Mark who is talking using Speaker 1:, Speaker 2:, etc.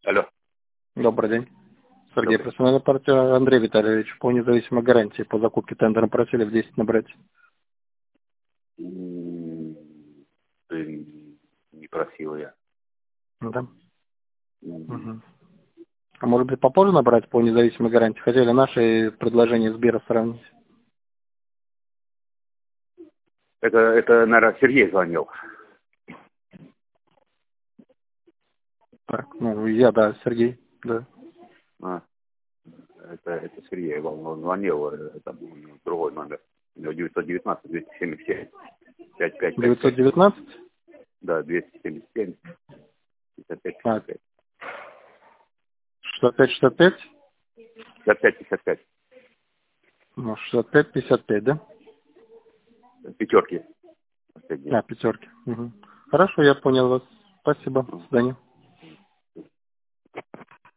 Speaker 1: Алло.
Speaker 2: Добрый день. Сергей,
Speaker 1: Добрый.
Speaker 2: профессиональная партия Андрей Витальевич по независимой гарантии по закупке тендером просили в 10 набрать.
Speaker 1: Не просил я.
Speaker 2: Да. Угу. А может быть попозже набрать по независимой гарантии? Хотели наши предложения Сбера сравнить?
Speaker 1: Это, наверное, Сергей звонил.
Speaker 2: Так, ну я, да, Сергей, да.
Speaker 1: А, это Сергей, он звонил, там у него другой номер. У него 919 277 5555.
Speaker 2: 919?
Speaker 1: Да, 277 55
Speaker 2: А,
Speaker 1: 55.
Speaker 2: 65-65?
Speaker 1: 55-55.
Speaker 2: Ну, 65-55, да?
Speaker 1: Пятерки. Последние.
Speaker 2: А, пятерки. Угу. Хорошо, я понял вас. Спасибо. До свидания.